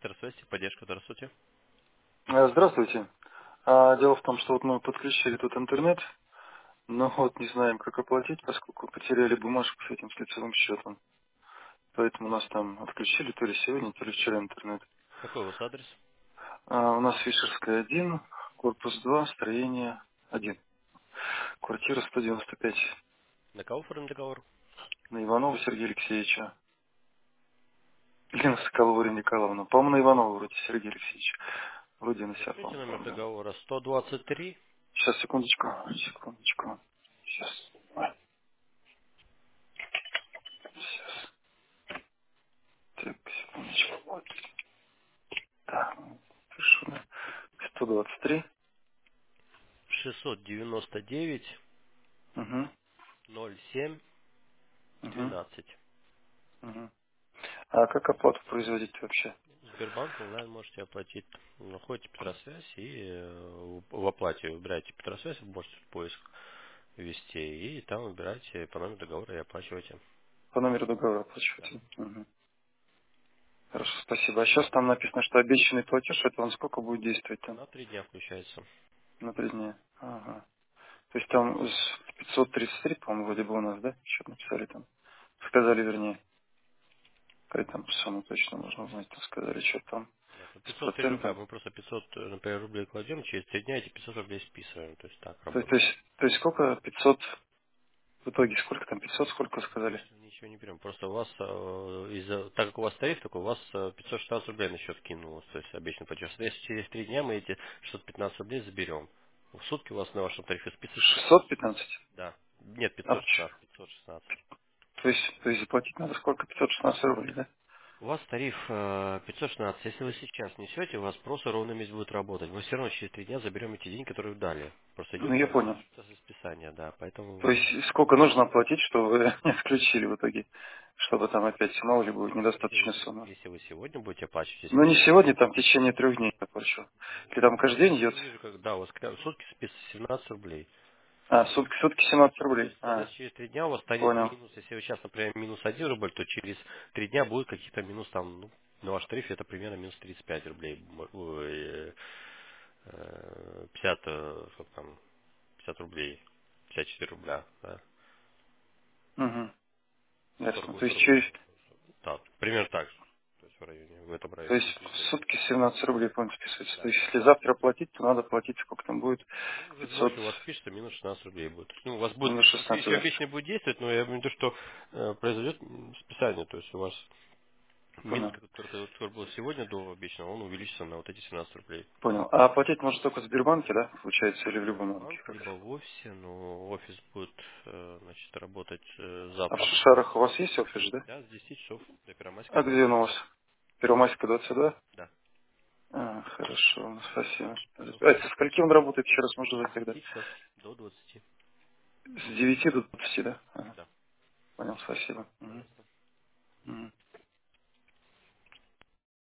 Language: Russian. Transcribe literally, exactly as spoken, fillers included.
Сектор связи, поддержка, здравствуйте. Э, Здравствуйте. А, Дело в том, что вот мы подключили тут интернет, но вот не знаем, как оплатить, поскольку потеряли бумажку с этим с лицевым счетом. Поэтому у нас там отключили то ли сегодня, то ли вчера интернет. Какой у вас адрес? А, у нас Фишерская один, корпус два, строение один, квартира сто девяносто пять, На кого оформлен договор? на Иванова Сергея Алексеевича. Или на Соколова Ирина Николаевна. По-моему, на Иванова вроде Сергея Алексеевича. Вроде на себя, Возьмите по-моему, номер оформлен. договора сто двадцать три. Сейчас, секундочку, секундочку. Сейчас. Сейчас. Так, секундочку. Вот. Так, пишу. Да. сто двадцать три. шестьсот девяносто девять Угу. ноль семь Угу. двенадцать. Угу. А как оплату производить вообще? Сбербанк онлайн можете оплатить. Находите Петросвязь и э, в оплате выбираете Петросвязь, вы можете в поиск ввести, и там выбираете по номеру договора и оплачиваете. По номеру договора Да. оплачивать? Угу. Хорошо, спасибо. А сейчас там написано, что обещанный платеж, это он сколько будет действовать там? На три дня включается. На три дня. Ага. То есть там с пятьсот тридцать три, по-моему, вроде бы у нас, да? Счет написали там. Сказали, вернее. Какая там сумма точно можно узнать, там сказали, что там Да, по с пятьсот три рубля. процентом. Мы просто пятьсот, э, например, рублей кладем, через три дня эти пятьсот рублей списываем. То есть так То есть, то работает. есть, то есть сколько? пятьсот в итоге сколько там? пятьсот сколько сказали? Ничего, ничего не берем. Просто у вас, э, из-за, так как у вас тариф такой, у вас э, пятьсот шестнадцать рублей на счет кинулось, то есть обещанный платеж. Если через три дня мы эти шестьсот пятнадцать рублей заберем. В сутки у вас на вашем тарифе списывается пятьсот шестьсот шестнадцать. пятнадцать? Да. Нет, А, пятьсот ч- шестнадцать, пятьсот шестнадцать. то есть, то есть заплатить надо сколько? пятьсот шестнадцать рублей, да? У вас тариф э, пятьсот шестнадцать. Если вы сейчас несете, у вас просто ровно месяц будет работать. Мы все равно через три дня заберем эти деньги, которые вы дали. Просто Ну, идет я э, понял. процесс списания, да. То Поэтому есть, сколько нужно оплатить, чтобы не отключили в итоге? Чтобы там опять, мало ли, будет если вы, недостаточная се- сумма. если вы сегодня будете оплачивать, Ну, если не сегодня, там, в течение трех дней я плачу. Или там я каждый день вижу, идет? я вижу, как да, у вас ка- сутки списывается семнадцать рублей. А, сутки, сутки семнадцать То рублей. есть, А, соответственно, через три дня у вас станет понял. минус, если вы сейчас, например, минус один рубль, то через три дня будет какие-то минус там, ну, на ваш тариф это примерно минус тридцать пять рублей. М, ой, э, э, пятьдесят, э, сколько там, пятьдесят рублей, пятьдесят четыре рубля, да. Угу. сорок, Ясно. То есть сорок через, рублей. Да, примерно так же. То есть в районе, в этом то районе есть будет в исходить. сутки семнадцать рублей, по-моему, списывается. То Да. есть если завтра платить, то надо платить, сколько там будет? Ну, уже пятьсот, ночью у вас пишется, минус шестнадцать рублей будет. Ну, у вас будет, минус шестнадцать, еще да? обещанный будет действовать, но я имею в виду, что э, произойдет м, списание, то есть у вас минус, Понял. который, который был сегодня до обещанного, он увеличится на вот эти семнадцать рублей. Понял. А оплатить можно только в Сбербанке, да, получается, или в любом банке? Банк, Как? либо в офисе, но офис будет э, значит, работать э, А в завтра. Шарах у вас есть офис, да? Да, с десяти часов до Первомайской А где двадцать он у два. вас? Первомайская двадцать два? Да, А, хорошо, спасибо. А пожалуйста. со скольки он работает, еще раз можно узнать С тогда? десяти часов до двадцати. С девяти до двадцати, да? Ага, Да, понял, спасибо. Мгм. пожалуйста. Мгм.